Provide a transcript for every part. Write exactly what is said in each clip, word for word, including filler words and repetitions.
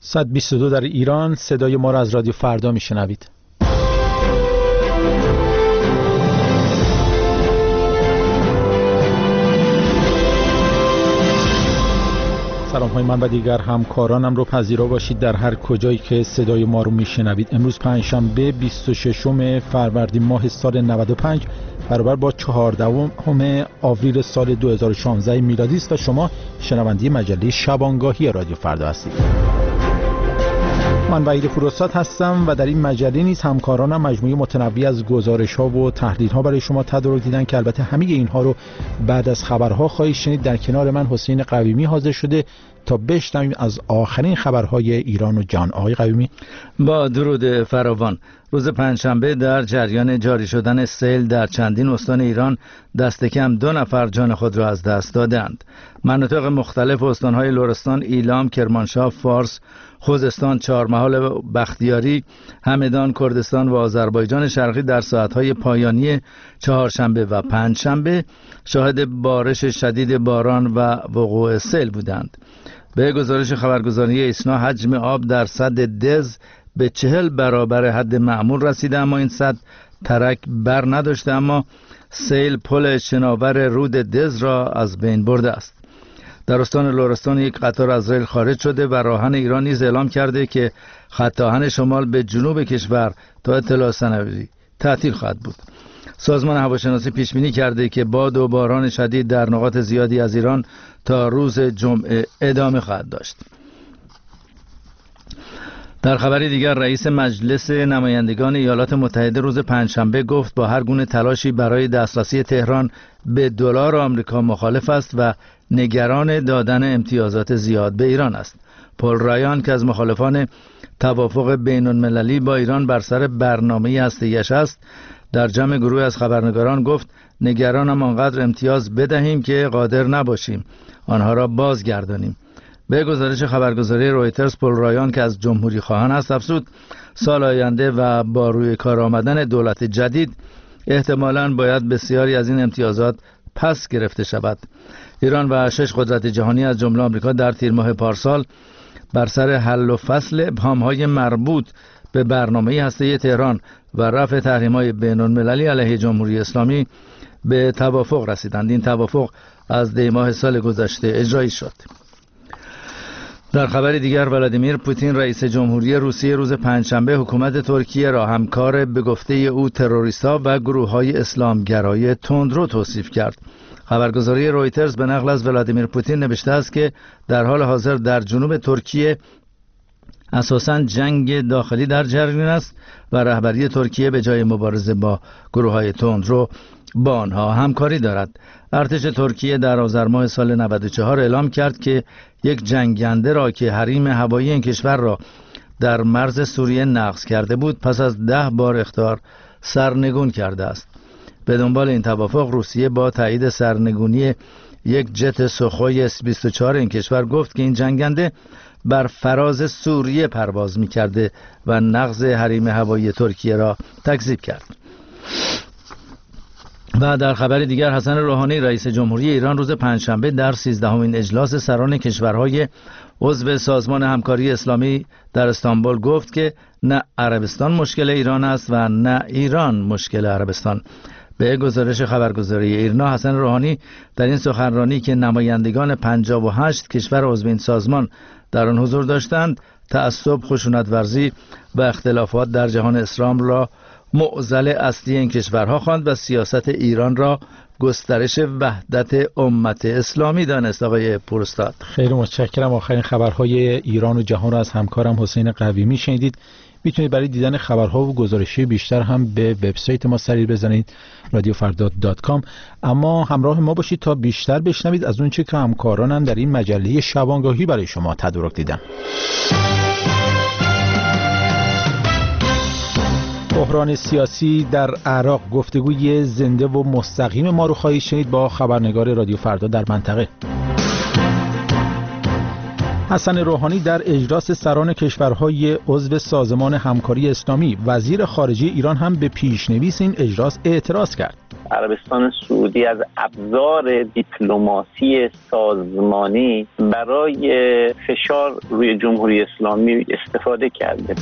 صد و بیست و دو در ایران. صدای ما را از رادیو فردا میشنوید. سلام های من و دیگر همکارانم رو پذیرا باشید در هر کجایی که صدای ما رو میشنوید. امروز پنجشنبه بیست و ششم فروردین ماه سال نود و پنج برابر با چهاردهم آوریل سال دو هزار و شانزده میلادی است و شما شنونده مجله شبانگاهی رادیو فردا هستید. من وحید فروسات هستم و در این مجله نیز همکارانم مجموعه متنوعی از گزارش‌ها و تحلیل‌ها برای شما تدارک دیدن که البته همه اینها رو بعد از خبرها خواهید شنید. در کنار من حسین قویمی حاضر شده تا بشنویم از آخرین خبرهای ایران و جهان. آقای قویمی، با درود فراوان. روز پنجشنبه در جریان جاری شدن سیل در چندین استان ایران دست کم دو نفر جان خود را از دست دادند. مناطق مختلف استان‌های لرستان، ایلام، کرمانشاه، فارس، خوزستان، چهارمحال و بختیاری، همدان، کردستان و آذربایجان شرقی در ساعت‌های پایانی چهارشنبه و پنجشنبه شاهد بارش شدید باران و وقوع سیل بودند. به گزارش خبرگزاری ایسنا حجم آب در سد دز به چهل برابر حد معمول رسیده، اما این سد ترک بر نداشته، اما سیل پل شناور رود دز را از بین برده است. در استان لرستان یک قطار از ریل خارج شده و راهن ایران نیز اعلام کرده که خط آهن شمال به جنوب کشور تا اطلاع سنوی تعطیل خواهد بود. سازمان هواشناسی پیش بینی کرده که باد و باران شدید در نقاط زیادی از ایران تا روز جمعه ادامه خواهد داشت. در خبری دیگر، رئیس مجلس نمایندگان ایالات متحده روز پنجشنبه گفت با هر گونه تلاشی برای دسترسی تهران به دلار آمریکا مخالف است و نگران دادن امتیازات زیاد به ایران است. پل رایان که از مخالفان توافق بین المللی با ایران بر سر برنامه هسته‌ایش است، در جمع گروه از خبرنگاران گفت نگرانم آنقدر امتیاز بدهیم که قادر نباشیم آنها را بازگردانیم. به گزارش خبرگزاری رویترز، پل رایان که از جمهوری خواهان است افزود سال آینده و با روی کار آمدن دولت جدید احتمالاً باید بسیاری از این امتیازات پس گرفته شود. ایران و شش قدرت جهانی از جمله آمریکا در تیر ماه پارسال بر سر حل و فصل ابهام‌های مربوط به برنامه هسته‌ای تهران و رفع تحریم‌های بین‌المللی علیه جمهوری اسلامی به توافق رسیدند. این توافق از دی ماه سال گذشته اجرایی شد. در خبر دیگر، ولادیمیر پوتین رئیس جمهوری روسیه روز پنجشنبه حکومت ترکیه را همکار به گفته او تروریست‌ها و گروه‌های اسلامگرای تندرو توصیف کرد. خبرگزاری رویترز به نقل از ولادیمیر پوتین نوشته است که در حال حاضر در جنوب ترکیه اساساً جنگ داخلی در جریان است و رهبری ترکیه به جای مبارزه با گروه‌های تندرو با آنها همکاری دارد. ارتش ترکیه در آذر ماه سال نود و چهار اعلام کرد که یک جنگنده را که حریم هوایی این کشور را در مرز سوریه نقض کرده بود پس از ده بار اخطار سرنگون کرده است. به دنبال این توافق، روسیه با تایید سرنگونی یک جت سوخوی اس بیست و چهار این کشور گفت که این جنگنده بر فراز سوریه پرواز می‌کرده و نقض حریم هوایی ترکیه را تکذیب کرد. و در خبر دیگر، حسن روحانی رئیس جمهوری ایران روز پنجشنبه در سیزدهمین اجلاس سران کشورهای عضو سازمان همکاری اسلامی در استانبول گفت که نه عربستان مشکل ایران است و نه ایران مشکل عربستان. به گزارش خبرگزاری ایرنا، حسن روحانی در این سخنرانی که نمایندگان پنجاه و هشت کشور عضو این سازمان در آن حضور داشتند، تعصب، خشونت ورزی و اختلافات در جهان اسلام را معضل اصلی این کشورها خواند و سیاست ایران را گسترش وحدت امت اسلامی دانست. آقای پورستاد، خیلی متشکرم. آخرین خبرهای ایران و جهان را از همکارم حسین قویمی شنیدید. میتونید برای دیدن خبرها و گزارش‌های بیشتر هم به وبسایت ما سری بزنید رادیو فردا دات کام. اما همراه ما باشید تا بیشتر بشنوید از اون چه که همکارانم در این مجله شبانگاهی برای شما تدارک دیدن. بحران سیاسی در عراق، گفتگوی زنده و مستقیم ما رو خواهید شنید با خبرنگار رادیو فردا در منطقه. حسن روحانی در اجلاس سران کشورهای عضو سازمان همکاری اسلامی، وزیر خارجه ایران هم به پیشنویس این اجلاس اعتراض کرد. عربستان سعودی از ابزار دیپلماسی سازمانی برای فشار روی جمهوری اسلامی استفاده کرده.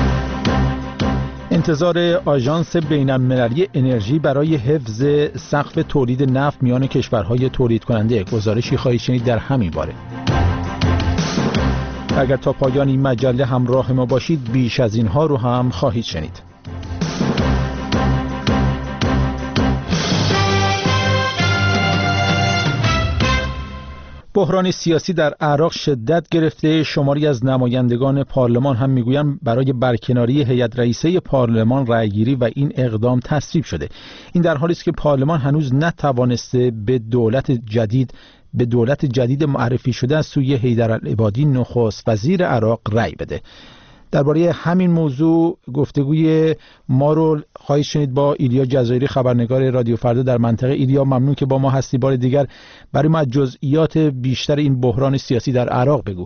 انتظار آژانس بین‌المللی انرژی برای حفظ سقف تولید نفت میان کشورهای تولید کننده، گزارشی خواهید شنید در همین باره. اگر تا پایان این مجله همراه ما باشید بیش از اینها رو هم خواهید شنید. بحران سیاسی در عراق شدت گرفته. شماری از نمایندگان پارلمان هم میگویند برای برکناری هیئت رئیسه پارلمان رأیگیری و این اقدام تصویب شده. این در حالی است که پارلمان هنوز نتوانسته به دولت جدید به دولت جدید معرفی شده از سوی حیدرالعبادی نخست وزیر عراق رأی بده. درباره همین موضوع گفتگوی ما رو خواهید شنید با ایلیا جزایری، خبرنگار رادیو فردا در منطقه. ایلیا، ممنون که با ما هستی. بار دیگر برای ما جزئیات بیشتر این بحران سیاسی در عراق بگو.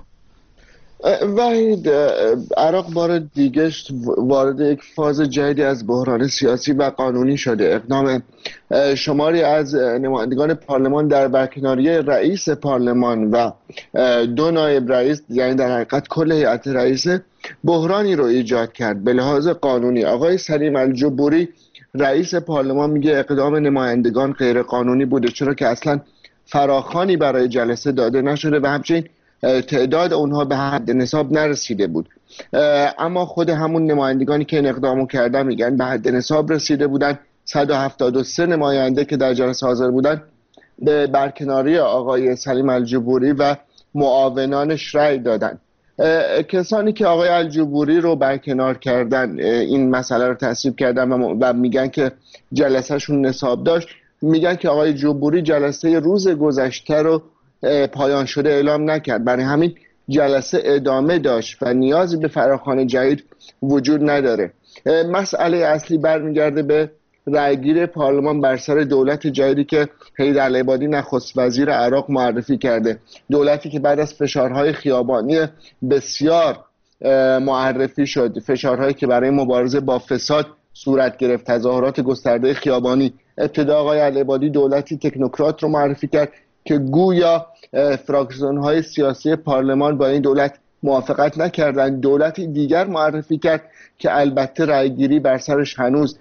وحید، عراق بار دیگه وارد یک فاز جدیدی از بحران سیاسی و قانونی شده. اقدام شماری از نمایندگان پارلمان در برکناری رئیس پارلمان و دو نایب رئیس، یعنی در حقیقت کل هیئت رئیسه، بحرانی رو ایجاد کرد به لحاظ قانونی. آقای سلیم الجبوری رئیس پارلمان میگه اقدام نمایندگان غیر قانونی بوده، چرا که اصلا فراخوانی برای جلسه داده نشده و همچنین تعداد اونها به حد نصاب نرسیده بود. اما خود همون نمایندگانی که این اقدامو کردن میگن به حد نصاب رسیده بودن. صد و هفتاد و سه نماینده که در جلسه حاضر بودن به برکناری آقای سلیم الجبوری و معاونانش رأی دادن. کسانی که آقای الجبوری رو برکنار کردن، این مسئله رو تصویب کردن و میگن که جلسهشون نصاب داشت، میگن که آقای جبوری جلسه روز گذشته رو پایان شده اعلام نکرد، برای همین جلسه ادامه داشت و نیازی به فراخوان جدید وجود نداره. مسئله اصلی برمیگرده به رأیگیری پارلمان بر سر دولت جدیدی که حیدرالعبادی نخست وزیر عراق معرفی کرده. دولتی که بعد از فشارهای خیابانی بسیار معرفی شد، فشارهایی که برای مبارزه با فساد صورت گرفت، تظاهرات گسترده خیابانی. ابتدا آقای العبادی دولتی تکنوکرات رو معرفی کرد که گویا فراکسیون‌های سیاسی پارلمان با این دولت موافقت نکردند. دولتی دیگر معرفی کرد که البته رأیگیری بر سرش هنوز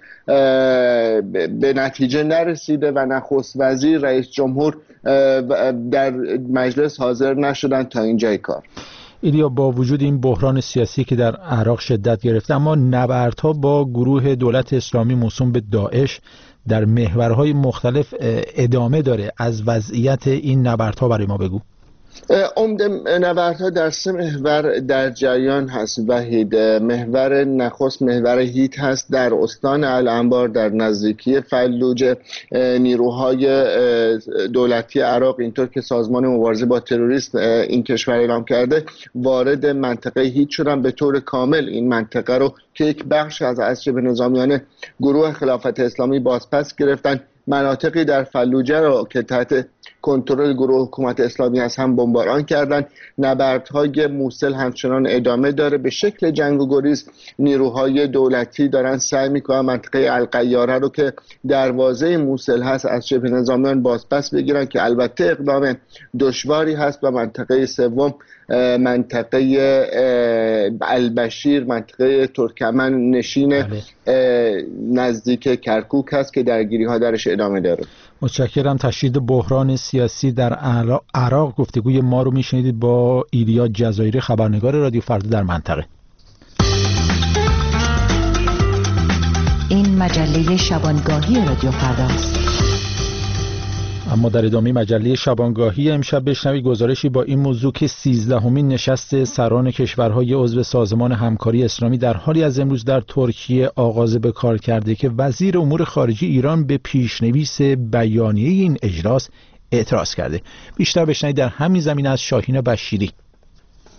به نتیجه نرسیده و نخست وزیر، رئیس جمهور در مجلس حاضر نشدند تا اینجای کار. ایلیا، با وجود این بحران سیاسی که در عراق شدت گرفته، اما نبردها با گروه دولت اسلامی موسوم به داعش در محورهای مختلف ادامه داره. از وضعیت این نبردها برای ما بگو. عمده نبردها در سه محور در جریان هست وحید. محور نخست محور هیت هست در استان الانبار در نزدیکی فلوجه. نیروهای دولتی عراق، اینطور که سازمان مبارزه با تروریسم این کشور اعلام کرده، وارد منطقه هیت شدن. به طور کامل این منطقه رو که یک بخش از عصر به نظامیان گروه خلافت اسلامی بازپس گرفتن. مناطقی در فلوجه رو که تحت کنترل گروه حکومت اسلامی هست هم بمباران کردند. نبردهای موصل همچنان ادامه داره. به شکل جنگ و گریز نیروهای دولتی دارن سعی میکنن منطقه القیاره رو که دروازه موصل هست از شبه نظامیان بازپس بگیرن، که البته اقدام دشواری هست. و منطقه سوم منطقه البشیر، منطقه ترکمن نشین نزدیک کرکوک هست که درگیری ها درش ادامه داره. متشکرم. تشدید بحران سیاسی در عراق، گفتگوی ما رو میشنیدید با ایلیا جزایری، خبرنگار رادیو فردا در منطقه. این مجله شبانگاهی رادیو فرداست. اما در ادامه مجله شبانگاهی امشب بشنوید گزارشی با این موضوع که سیزدهمین نشست سران کشورهای عضو سازمان همکاری اسلامی در حالی از امروز در ترکیه آغاز به کار کرده که وزیر امور خارجه ایران به پیشنویس بیانیه این اجلاس اعتراض کرده. بیشتر بشنوید در همین زمینه از شاهین بشیری.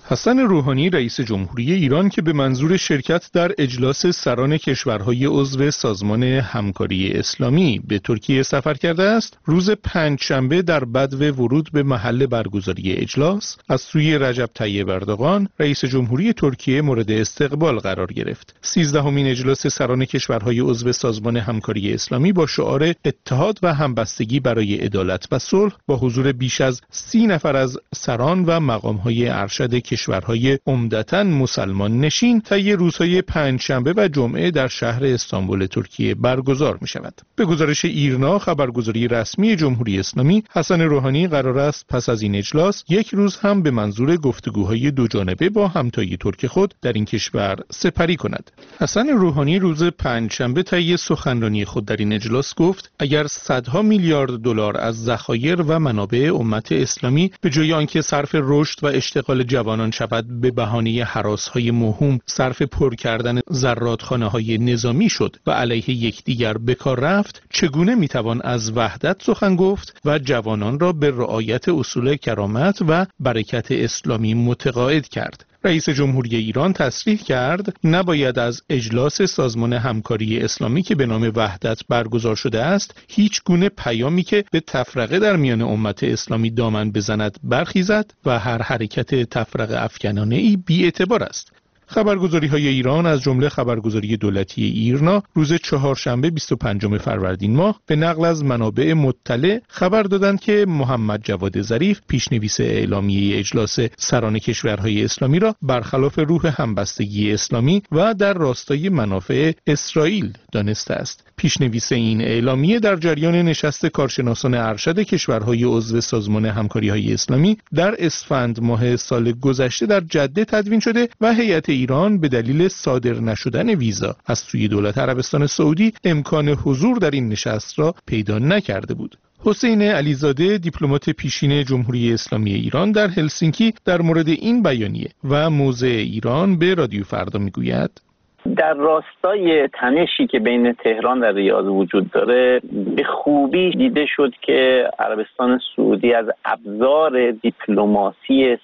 حسن روحانی رئیس جمهوری ایران که به منظور شرکت در اجلاس سران کشورهای عضو سازمان همکاری اسلامی به ترکیه سفر کرده است، روز پنجشنبه در بدو ورود به محل برگزاری اجلاس از سوی رجب طیب اردوغان رئیس جمهوری ترکیه مورد استقبال قرار گرفت. سیزدهمین اجلاس سران کشورهای عضو سازمان همکاری اسلامی با شعار اتحاد و همبستگی برای عدالت و صلح با حضور بیش از سی نفر از سران و مقامهای ارشد کشورهای عمدتاً مسلمان نشین طی روزهای پنجشنبه و جمعه در شهر استانبول ترکیه برگزار می شود. به گزارش ایرنا خبرگزاری رسمی جمهوری اسلامی، حسن روحانی قرار است پس از این اجلاس یک روز هم به منظور گفتگوهای دو جانبه با همتای ترک خود در این کشور سپری کند. حسن روحانی روز پنجشنبه طی سخنرانی خود در این اجلاس گفت اگر صدها میلیارد دلار از ذخایر و منابع امت اسلامی به جای آنکه صرف رشد و اشتغال جوانان شود به بهانه هراس‌های موهوم صرف پر کردن زرادخانه‌های نظامی شد و علیه یکدیگر به کار رفت، چگونه میتوان از وحدت سخن گفت و جوانان را به رعایت اصول کرامت و برکت اسلامی متقاعد کرد؟ رئیس جمهوری ایران تصریح کرد نباید از اجلاس سازمان همکاری اسلامی که به نام وحدت برگزار شده است هیچ گونه پیامی که به تفرقه در میان امت اسلامی دامن بزند برخیزد و هر حرکت تفرقه افکنانه‌ای بی‌اعتبار است. خبرگزاری‌های ایران از جمله خبرگزاری دولتی ایرنا روز چهارشنبه بیست و پنجم فروردین ماه به نقل از منابع مطلع خبر دادند که محمد جواد ظریف پیشنویس اعلامیه اجلاس سران کشورهای اسلامی را برخلاف روح همبستگی اسلامی و در راستای منافع اسرائیل دانسته است. پیشنویس این اعلامیه در جریان نشست کارشناسان ارشد کشورهای عضو سازمان همکاری‌های اسلامی در اسفند ماه سال گذشته در جده تدوین شده و هیئت ایران به دلیل صادر نشدن ویزا از سوی دولت عربستان سعودی امکان حضور در این نشست را پیدا نکرده بود. حسین علیزاده دیپلمات پیشین جمهوری اسلامی ایران در هلسینکی در مورد این بیانیه و موضع ایران به رادیو فردا میگوید در راستای تنشی که بین تهران و ریاض وجود داره به خوبی دیده شد که عربستان سعودی از ابزار دیپلماسی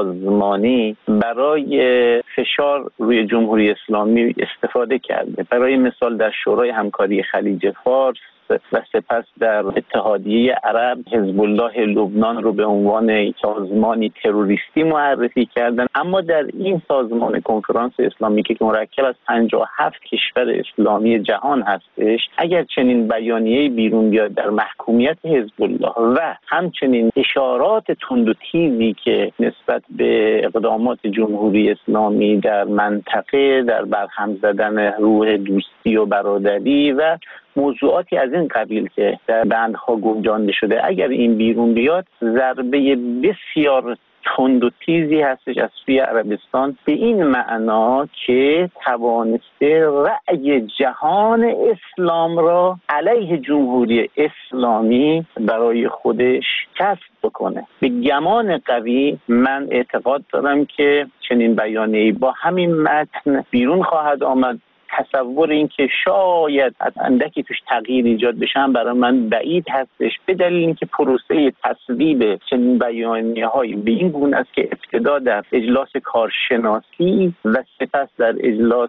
سازمانی برای فشار روی جمهوری اسلامی استفاده کرده. برای مثال در شورای همکاری خلیج فارس و سپس در اتحادیه عرب حزب الله لبنان رو به عنوان سازمانی تروریستی معرفی کردن، اما در این سازمان کنفرانس اسلامی که مرکب از پنجاه و هفت کشور اسلامی جهان هستش، اگر چنین بیانیه‌ای بیرون بیاد در محکومیت حزب الله و همچنین اشارات تند و تیزی که نسبت به اقدامات جمهوری اسلامی در منطقه در برهم زدن روح دوستی و برادری و موضوعاتی از این قبیل که در بندها گنجانده شده، اگر این بیرون بیاد ضربه بسیار تند و تیزی هستش از سوی عربستان به این معنا که توانسته رأی جهان اسلام را علیه جمهوری اسلامی برای خودش کسب بکنه. به گمان قوی من اعتقاد دارم که چنین بیانیه‌ای با همین متن بیرون خواهد آمد. تصور این که شاید از اندکی توش تغییر ایجاد بشن برای من بعید هستش، به دلیل اینکه پروسه تصویب چنین بیانیه‌هایی به این گونه است که ابتدا در اجلاس کارشناسی و سپس در اجلاس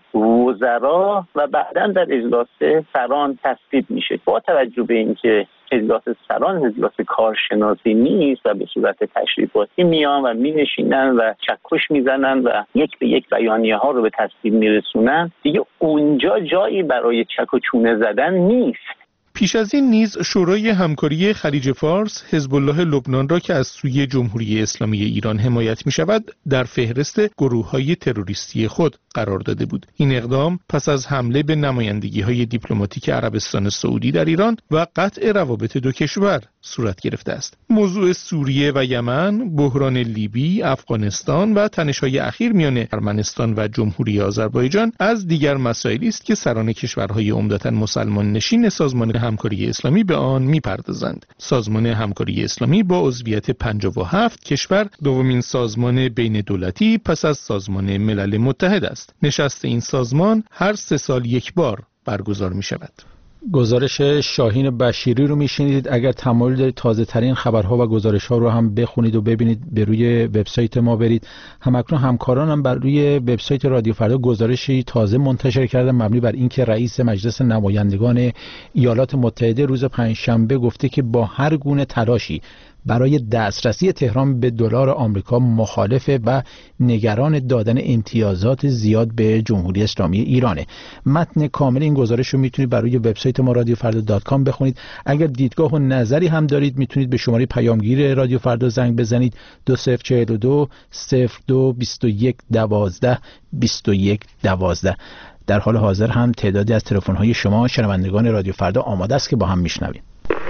وزرا و بعداً در اجلاس سران تصویب میشه. با توجه به اینکه اجلاس سران اجلاس کارشناسی نیست و به صورت تشریفاتی میان و مینشینن و چکش میزنن و یک به یک بیانیه ها رو به تصویب میرسونن، دیگه اونجا جایی برای چک و چونه زدن نیست. پیش از این نیز شورای همکاری خلیج فارس حزب الله لبنان را که از سوی جمهوری اسلامی ایران حمایت می شود در فهرست گروه‌های تروریستی خود قرار داده بود. این اقدام پس از حمله به نمایندگی‌های دیپلماتیک عربستان سعودی در ایران و قطع روابط دو کشور صورت گرفته است. موضوع سوریه و یمن، بحران لیبی، افغانستان و تنش‌های اخیر میان ارمنستان و جمهوری آذربایجان از دیگر مسائلی است که سران کشورهای عمدتاً مسلمان نشین سازمان همکاری اسلامی به آن می‌پردازند. سازمان همکاری اسلامی با عضویت پنجاه و هفت کشور دومین سازمان بین دولتی پس از سازمان ملل متحد است. نشست این سازمان هر سه سال یک بار برگزار می‌شود. گزارش شاهین بشیری رو میشنیدید. اگر تمایل دارید تازه ترین خبرها و گزارش ها رو هم بخونید و ببینید، به روی وبسایت ما برید. همکنون همکاران هم بر روی وبسایت رادیو فردا گزارشی تازه منتشر کردن مبنی بر اینکه رئیس مجلس نمایندگان ایالات متحده روز پنجشنبه گفته که با هر گونه تلاشی برای دسترسی تهران به دلار آمریکا مخالفه و نگران دادن امتیازات زیاد به جمهوری اسلامی ایرانه. متن کامل این گزارش رو میتونید برای وبسایت ما رادیو فردا دات کام بخونید. اگر دیدگاه و نظری هم دارید میتونید به شماره پیامگیر رادیو فردا زنگ بزنید دو صفر چهل و دو صفر دو بیست و یک دوازده بیست و یک دوازده. در حال حاضر هم تعدادی از تلفن‌های شما شنوندگان رادیو فردا آماده است که با هم میشنویم.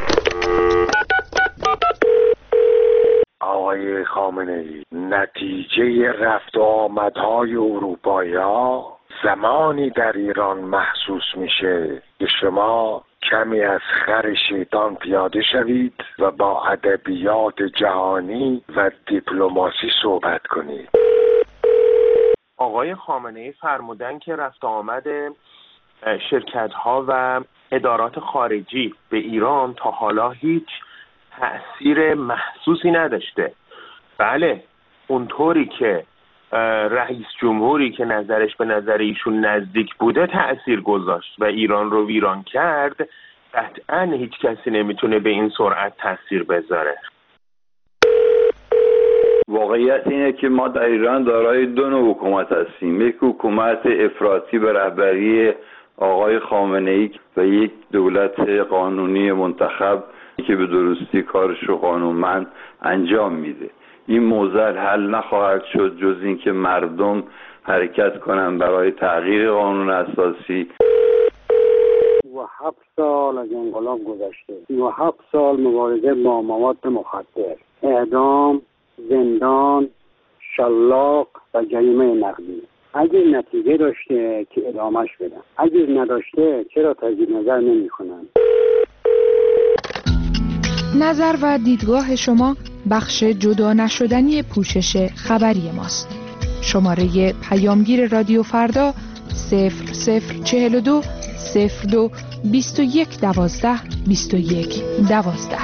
آقای خامنه‌ای، نتیجه رفت و آمدهای اروپایی‌ها زمانی در ایران محسوس میشه که شما کمی از خر شیطان پیاده شوید و با ادبیات جهانی و دیپلماسی صحبت کنید. آقای خامنه‌ای فرمودن که رفت و آمد شرکت‌ها و ادارات خارجی به ایران تا حالا هیچ تأثیر محسوسی نداشته. بله، اونطوری که رئیس جمهوری که نظرش به نظر ایشون نزدیک بوده تأثیر گذاشت و ایران رو ویران کرد، قطعاً هیچ کسی نمیتونه به این سرعت تأثیر بذاره. واقعیت اینه که ما در ایران دارای دو نوع حکومت هستیم، یک حکومت افراطی به رهبری آقای خامنه‌ای و یک دولت قانونی منتخب که به درستی کارش رو قانونمند انجام میده. این موضوع حل نخواهد شد جز اینکه مردم حرکت کنن برای تغییر قانون اساسی. و هفت سال از انقلاب گذشته، و هفت سال مبارزه با مواد مخدر، اعدام، زندان، شلاق و جریمه نقدی. اگر نتیجه داشته که ادامهش بدن، اگر نداشته چرا تجدید نظر نمی کنن؟ نظر و دیدگاه شما بخش جدا نشدنی پوشش خبری ماست. شماره پیامگیر رادیو فردا صفر صفر چهل و دو صفر دو بیست و یک دوازده بیست و یک دوازده.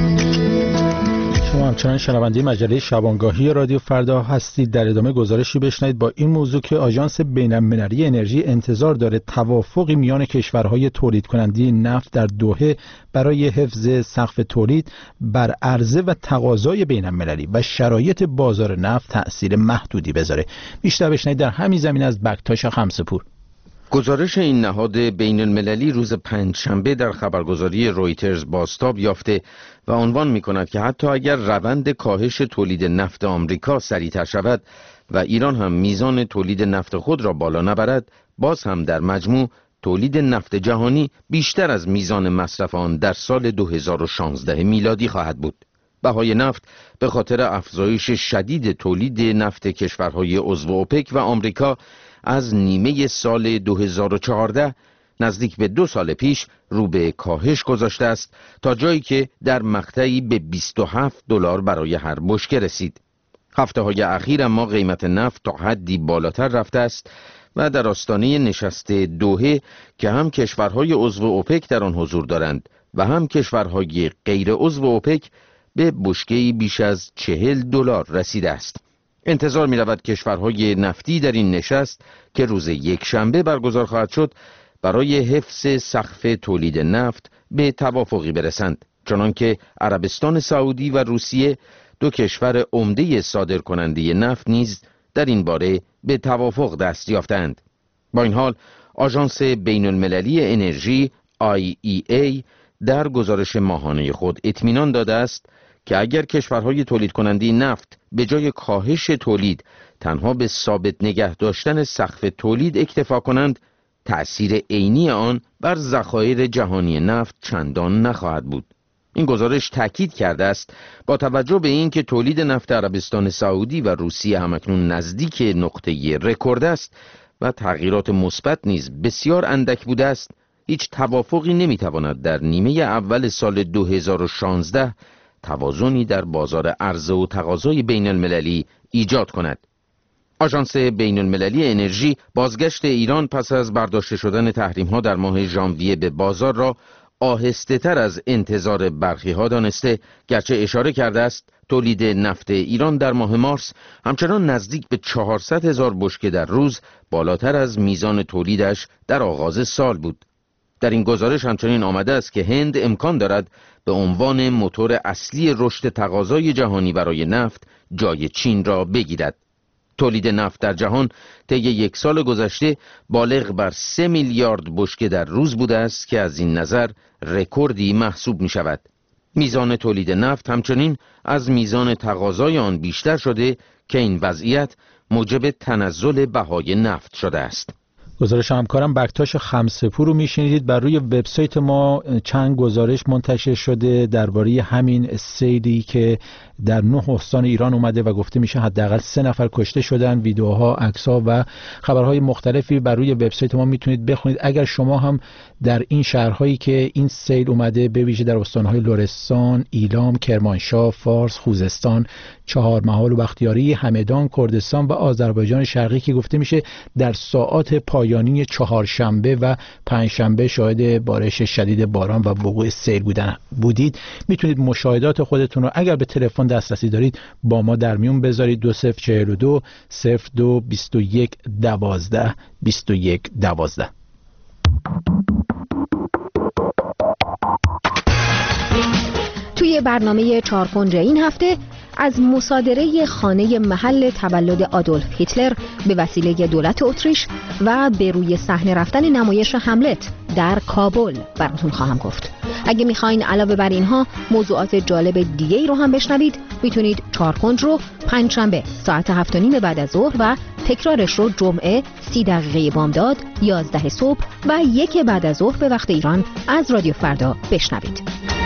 شما همچنان شنونده مجله شبانگاهی رادیو فردا هستید. در ادامه گزارشی بشنوید با این موضوع که آژانس بین‌المللی انرژی انتظار داره توافقی میان کشورهای تولید کننده نفت در دوحه برای حفظ سقف تولید بر عرضه و تقاضای بین‌المللی و شرایط بازار نفت تأثیر محدودی بذاره. بیشتر بشنوید در همین زمینه از بکتاش خمسه‌پور. گزارش این نهاد بین المللی روز پنجشنبه در خبرگزاری رویترز بازتاب یافته و عنوان می کند که حتی اگر روند کاهش تولید نفت آمریکا سریعتر شود و ایران هم میزان تولید نفت خود را بالا نبرد، باز هم در مجموع تولید نفت جهانی بیشتر از میزان مصرف آن در سال دو هزار و شانزده میلادی خواهد بود. بهای نفت به خاطر افزایش شدید تولید نفت کشورهای عضو اوپک و آمریکا از نیمه سال دو هزار و چهارده نزدیک به دو سال پیش رو به کاهش گذاشته است تا جایی که در مقطعی به بیست و هفت دلار برای هر بشکه رسید. هفته های اخیر اما قیمت نفت تا حدی بالاتر رفته است و در آستانه نشست دوحه که هم کشورهای عضو اوپک در آن حضور دارند و هم کشورهای غیر عضو اوپک به بشکه‌ای بیش از چهل دلار رسیده است. انتظار می رود کشورهای نفتی در این نشست که روز یک شنبه برگزار خواهد شد برای حفظ سقف تولید نفت به توافقی برسند، چنانکه عربستان سعودی و روسیه دو کشور عمده صادر کننده نفت نیز در این باره به توافق دست یافتند. با این حال آژانس بین المللی انرژی آی ای ای در گزارش ماهانه خود اطمینان داده است که اگر کشورهای تولید کننده نفت به جای کاهش تولید تنها به ثابت نگه داشتن سقف تولید اکتفا کنند، تأثیر عینی آن بر ذخایر جهانی نفت چندان نخواهد بود. این گزارش تاکید کرده است با توجه به اینکه تولید نفت عربستان سعودی و روسیه همکنون نزدیک نقطه رکورد است و تغییرات مثبت نیز بسیار اندک بوده است، هیچ توافقی نمیتواند در نیمه اول سال دو هزار و شانزده توازنی در بازار عرضه و تقاضای بین المللی ایجاد کند. آژانس بین المللی انرژی بازگشت ایران پس از برداشته شدن تحریم‌ها در ماه ژانویه به بازار را آهسته تر از انتظار برخی ها دانسته، گرچه اشاره کرده است تولید نفت ایران در ماه مارس همچنان نزدیک به چهارصد هزار بشکه در روز بالاتر از میزان تولیدش در آغاز سال بود. در این گزارش همچنین آمده است که هند امکان دارد به عنوان موتور اصلی رشد تقاضای جهانی برای نفت جای چین را بگیرد. تولید نفت در جهان طی یک سال گذشته بالغ بر سه میلیارد بشکه در روز بوده است که از این نظر رکوردی محسوب می شود. میزان تولید نفت همچنین از میزان تقاضای آن بیشتر شده که این وضعیت موجب تنزل بهای نفت شده است. گزارش همکارم بکتاش خمسه‌پور رو میشنیدید. بر روی وبسایت ما چند گزارش منتشر شده درباره همین سیلی که در نه استان ایران اومده و گفته میشه حداقل سه نفر کشته شدن. ویدیوها، عکس‌ها و خبرهای مختلفی بر روی وبسایت ما میتونید بخونید. اگر شما هم در این شهرهایی که این سیل اومده، به ویژه در استان‌های لرستان، ایلام، کرمانشاه، فارس، خوزستان، چهارمحال و بختیاری، همدان، کردستان و آذربایجان شرقی که گفته میشه در ساعات پایانی چهارشنبه و پنجشنبه شاهد بارش شدید باران و وقوع سیل بودن بودید، میتونید مشاهدات خودتون رو اگر به تلفن دسترسی دارید با ما در میون بذارید. دو صفر چهل و دو صفر دو بیست و یک دوازده بیست و یک دوازده. توی برنامه چارکنج این هفته از مصادره خانه محل تولد آدولف هیتلر به وسیله دولت اتریش و به روی صحنه رفتن نمایش هملت در کابل براتون خواهم گفت. اگه میخواین علاوه بر اینها موضوعات جالب دیگه ای رو هم بشنوید، میتونید چارکنج رو پنجشنبه ساعت هفت و نیم بعد از ظهر و تکرارش رو جمعه سی دقیقه بامداد یازده صبح و یک بعد از ظهر به وقت ایران از رادیو فردا بشنوید.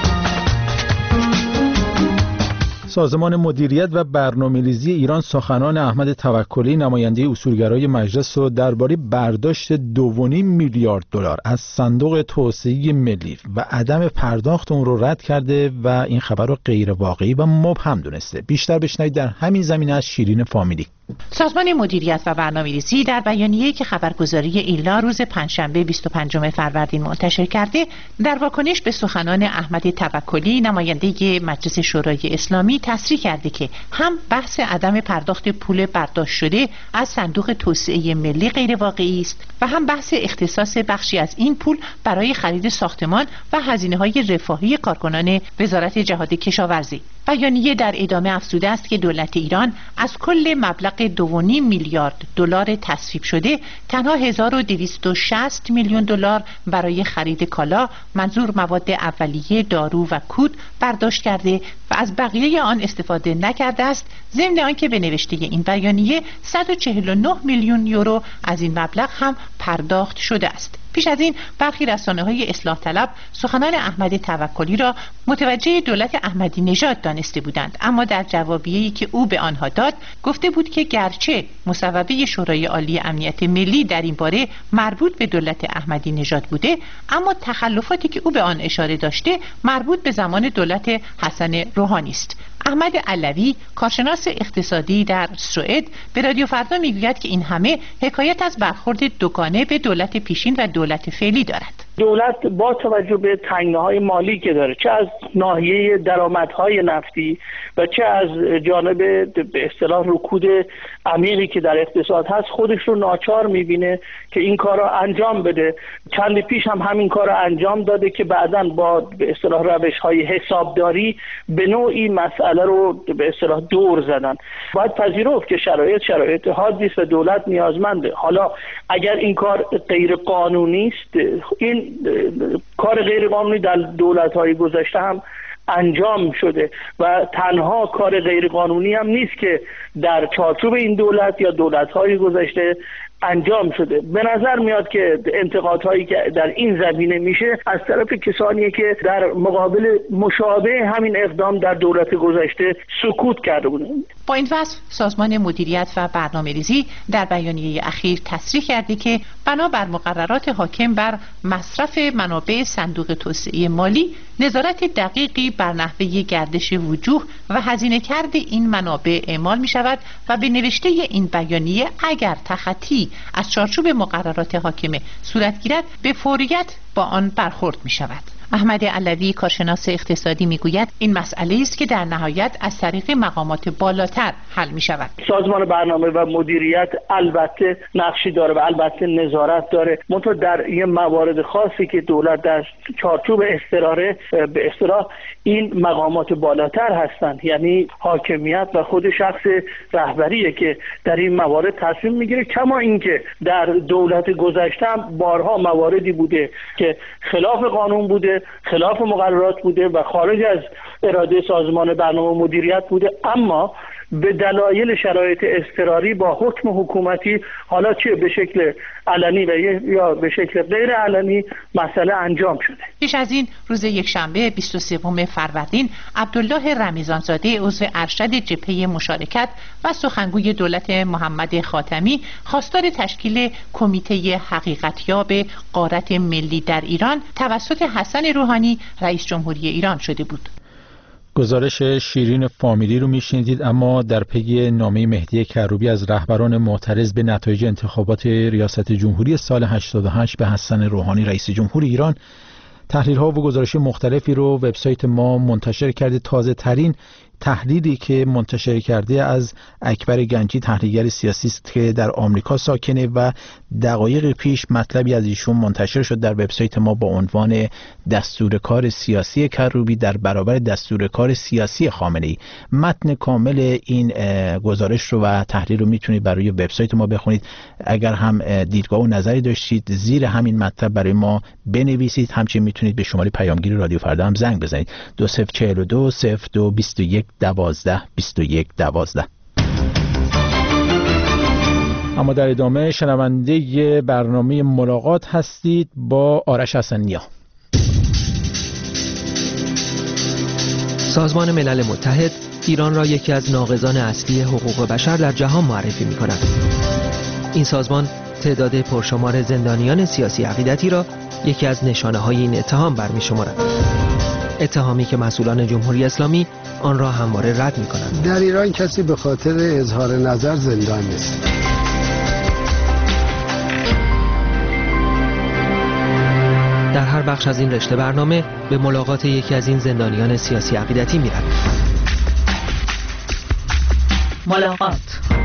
سازمان مدیریت و برنامه‌ریزی ایران سخنان احمد توکلی نماینده اصولگرای مجلس رو درباره برداشت دو و نیم میلیارد دلار از صندوق توسعه ملی و عدم پرداخت اون رو رد کرده و این خبر رو غیر واقعی و مبهم دونسته. بیشتر بشنوید در همین زمینه از شیرین فامیلی. سازمان مدیریت و برنامه‌ریزی در بیانیه‌ای که خبرگزاری ایلنا روز پنجشنبه بیست و پنجم فروردین منتشر کرده، در واکنش به سخنان احمد توکلی نماینده مجلس شورای اسلامی تصریح کرده که هم بحث عدم پرداخت پول برداشت شده از صندوق توسعه ملی غیر واقعی است و هم بحث اختصاص بخشی از این پول برای خرید ساختمان و هزینه‌های رفاهی کارکنان وزارت جهاد کشاورزی. بیانیه در ادامه افزوده است که دولت ایران از کل مبلغ دو و نیم میلیارد دلار تصویب شده تنها هزار و دویست و شصت میلیون دلار برای خرید کالا، منظور مواد اولیه، دارو و کود برداشت کرده و از بقیه آن استفاده نکرده است. ضمن آنکه به نوشته این بیانیه صد و چهل و نه میلیون یورو از این مبلغ هم پرداخت شده است. پیش از این برخی رسانه‌های اصلاح طلب سخنان احمد توکلی را متوجه دولت احمدی نژاد دانسته بودند، اما در جوابیه‌ای که او به آنها داد گفته بود که گرچه مصوبه شورای عالی امنیت ملی در این باره مربوط به دولت احمدی نژاد بوده، اما تخلفاتی که او به آن اشاره داشته مربوط به زمان دولت حسن روحانی است. احمد علوی، کارشناس اقتصادی در سوئد، به رادیو فردا میگوید که این همه حکایت از برخورد دوگانه به دولت پیشین و دولت فعلی دارد. دولت با توجه به تنگناهای مالی که داره، چه از ناحیه درآمدهای نفتی و چه از جانب به اصطلاح رکود عمیقی که در اقتصاد هست، خودش رو ناچار میبینه که این کار را انجام بده. چند پیش هم همین کار را انجام داده که بعداً با به اصطلاح روش‌های حسابداری به نوعی مسئله رو به اصطلاح دور زدن. باید پذیرفت که شرایط شرایط حادی است و دولت نیازمنده. حالا اگر این کار غیر قانونی است، این کار غیر قانونی در دولت‌های گذشته هم انجام شده و تنها کار غیر قانونی هم نیست که در چارچوب این دولت یا دولت‌های گذشته انجام شده. به نظر میاد که انتقادهایی که در این زمینه میشه از طرف کسانیه که در مقابل مشابه همین اقدام در دولت گذشته سکوت کرده بودند. با این وصف سازمان مدیریت و برنامه‌ریزی در بیانیه اخیر تصریح کرده که بنابر مقررات حاکم بر مصرف منابع صندوق توسعه مالی نظارت دقیقی بر نحوه گردش وجوه و هزینه کرد این منابع اعمال می شود و به نوشته این بیانیه اگر تخطی از چارچوب مقررات حاکم صورت گیرد به فوریت با آن برخورد می شود. احمد علوی کارشناس اقتصادی میگوید این مسئله است که در نهایت از طریق مقامات بالاتر حل می شود. سازمان برنامه و مدیریت البته نقشی داره و البته نظارت داره، منتها در یه موارد خاصی که دولت در چارچوب اضطراره به اصطلاح این مقامات بالاتر هستند، یعنی حاکمیت و خود شخص رهبریه که در این موارد تصمیم میگیره. کما اینکه در دولت گذشته هم بارها مواردی بوده که خلاف قانون بوده، خلاف مقررات بوده و خارج از اراده سازمان برنامه و مدیریت بوده، اما به دلایل شرایط اضطراری با حکم حکومتی حالا چه به شکل علنی و یا به شکل غیر علنی مسئله انجام شده. پیش از این روز یکشنبه بیست و سوم فروردین عبدالله رمیزانزاده عضو ارشد جبهه مشارکت و سخنگوی دولت محمد خاتمی خواستار تشکیل کمیته حقیقتیاب غارت ملی در ایران توسط حسن روحانی رئیس جمهوری ایران شده بود. گزارش شیرین فامیلی رو میشنیدید. اما در پی نامه مهدی کروبی از رهبران معترض به نتایج انتخابات ریاست جمهوری سال هشتاد و هشت به حسن روحانی رئیس جمهور ایران، تحلیل‌ها و گزارش مختلفی رو وبسایت ما منتشر کرده. تازه ترین تحلیلی که منتشر کرده از اکبر گنجی، تحلیلگر سیاسی است که در آمریکا ساکنه و دقایق پیش مطلبی از ایشون منتشر شد در وبسایت ما با عنوان دستور کار سیاسی کروبی در برابر دستور کار سیاسی خامنه‌ای. متن کامل این گزارش رو و تحلیل رو میتونید برای وبسایت ما بخونید. اگر هم دیدگاه و نظری داشتید زیر همین مطلب برای ما بنویسید. همچنین میتونید به شماره پیامگیر رادیو فردا هم زنگ بزنید دو صفر چهل و دو صفر دو بیست و یک دوازده بیست و یک دوازده. اما در ادامه شنونده برنامه ملاقات هستید با آرش حسنیا. سازمان ملل متحد ایران را یکی از ناقضان اصلی حقوق بشر در جهان معرفی می کند. این سازمان تعداد پرشمار زندانیان سیاسی عقیدتی را یکی از نشانه های این اتهام برمی شمارد. اتهامی که مسئولان جمهوری اسلامی آن را همواره رد می کنند. در ایران کسی به خاطر اظهار نظر زندان نیست. در هر بخش از این رشته برنامه به ملاقات یکی از این زندانیان سیاسی عقیدتی می رویم. ملاقات.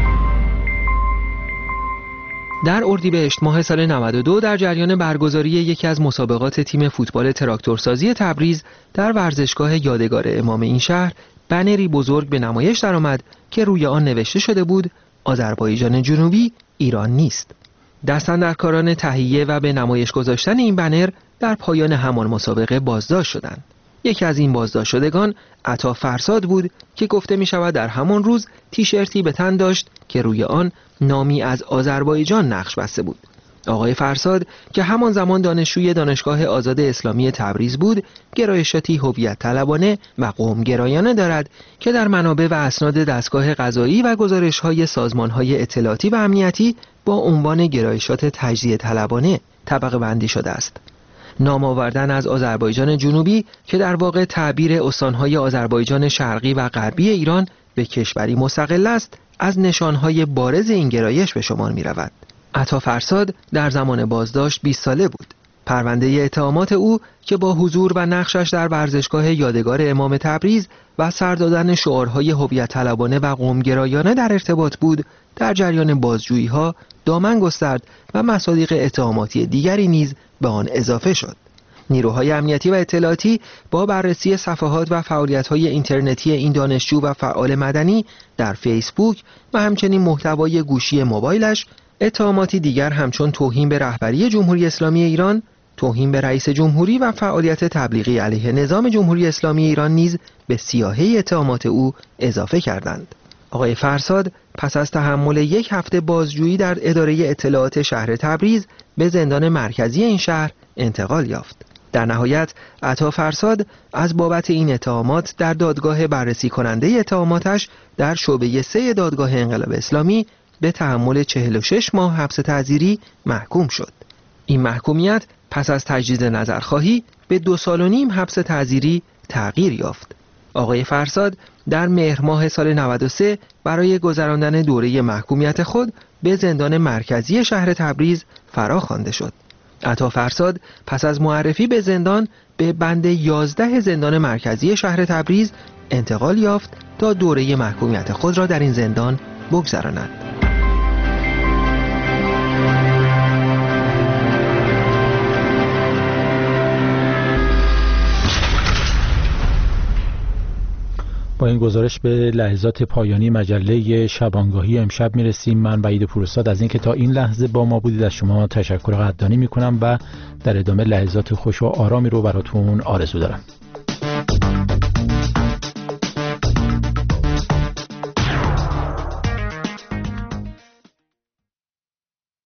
در اردیبهشت ماه سال نود و دو در جریان برگزاری یکی از مسابقات تیم فوتبال تراکتورسازی تبریز در ورزشگاه یادگار امام این شهر بنری بزرگ به نمایش درآمد که روی آن نوشته شده بود آذربایجان جنوبی ایران نیست. دستاندرکاران تهیه و به نمایش گذاشتن این بنر در پایان همان مسابقه بازداشت شدند. یکی از این بازداشت شدگان عطا فرساد بود که گفته می شود در همان روز تیشرتی به تن داشت که روی آن نامی از آذربایجان نقش بسته بود. آقای فرساد که همان زمان دانشجوی دانشگاه آزاد اسلامی تبریز بود، گرایشاتی هویت طلبانه و قوم گرایانه دارد که در منابع و اسناد دستگاه قضایی و گزارش‌های سازمان‌های اطلاعاتی و امنیتی با عنوان گرایشات تجزیه طلبانه طبقه بندی شده است. نام آوردن از آذربایجان جنوبی که در واقع تعبیر استانهای آذربایجان شرقی و غربی ایران به کشوری مستقل است، از نشانهای بارز این گرایش به شمار می رود. عطا فرساد در زمان بازداشت بیست ساله بود. پرونده اتهامات او که با حضور و نقشش در ورزشگاه یادگار امام تبریز و سر دادن شعارهای هویت طلبانه و قومگرایانه در ارتباط بود، در جریان بازجویی‌ها دامن گسترد و مصادیق اتهاماتی دیگری نیز به آن اضافه شد. نیروهای امنیتی و اطلاعاتی با بررسی صفحات و فعالیت‌های اینترنتی این دانشجو و فعال مدنی در فیسبوک و همچنین محتوای گوشی موبایلش، اتهاماتی دیگر همچون توهین به رهبری جمهوری اسلامی ایران، توهین به رئیس جمهوری و فعالیت تبلیغی علیه نظام جمهوری اسلامی ایران نیز به سیاهه اتهامات او اضافه کردند. آقای فرساد پس از تحمل یک هفته بازجویی در اداره اطلاعات شهر تبریز به زندان مرکزی این شهر انتقال یافت. در نهایت عطا فرساد از بابت این اتهامات در دادگاه بررسی کننده اتهاماتش در شعبه سه دادگاه انقلاب اسلامی به تحمل چهل و شش ماه حبس تعزیری محکوم شد. این محکومیت پس از تجدید نظرخواهی به دو سال و نیم حبس تعزیری تغییر یافت. آقای فرساد در مهر ماه سال نود و سه برای گذراندن دوره محکومیت خود به زندان مرکزی شهر تبریز فرا خوانده شد. عطا فرساد پس از معرفی به زندان به بند یازده زندان مرکزی شهر تبریز انتقال یافت تا دوره محکومیت خود را در این زندان بگذراند. با این گزارش به لحظات پایانی مجله شبانگاهی امشب میرسیم. من وحید پوراستاد از اینکه تا این لحظه با ما بودید از شما تشکر قدردانی میکنم و در ادامه لحظات خوش و آرامی رو براتون آرزو دارم.